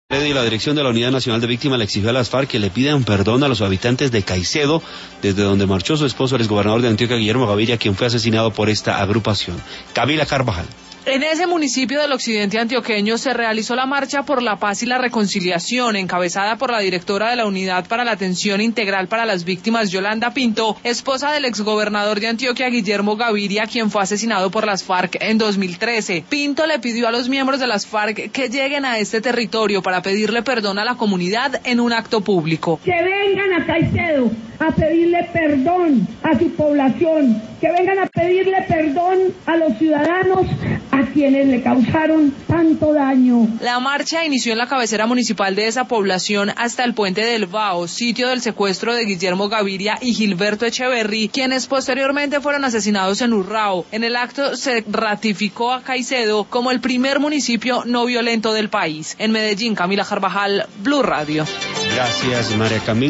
Y la dirección de la Unidad Nacional de Víctimas le exigió a las FARC que le pidan perdón a los habitantes de Caicedo, desde donde marchó su esposo, el exgobernador de Antioquia, Guillermo Gaviria, quien fue asesinado por esta agrupación. Camila Carvajal. En ese municipio del occidente antioqueño se realizó la Marcha por la Paz y la Reconciliación, encabezada por la directora de la Unidad para la Atención Integral para las Víctimas, Yolanda Pinto, esposa del exgobernador de Antioquia, Guillermo Gaviria, quien fue asesinado por las FARC en 2013. Pinto le pidió a los miembros de las FARC que lleguen a este territorio para pedirle perdón a la comunidad en un acto público. Que vengan a Caicedo a pedirle perdón a su población, que vengan a pedirle perdón a los ciudadanos a quienes le causaron tanto daño. La marcha inició en la cabecera municipal de esa población hasta el Puente del Bao, sitio del secuestro de Guillermo Gaviria y Gilberto Echeverry, quienes posteriormente fueron asesinados en Urrao. En el acto se ratificó a Caicedo como el primer municipio no violento del país. En Medellín, Camila Carvajal, Blue Radio. Gracias, María Camila.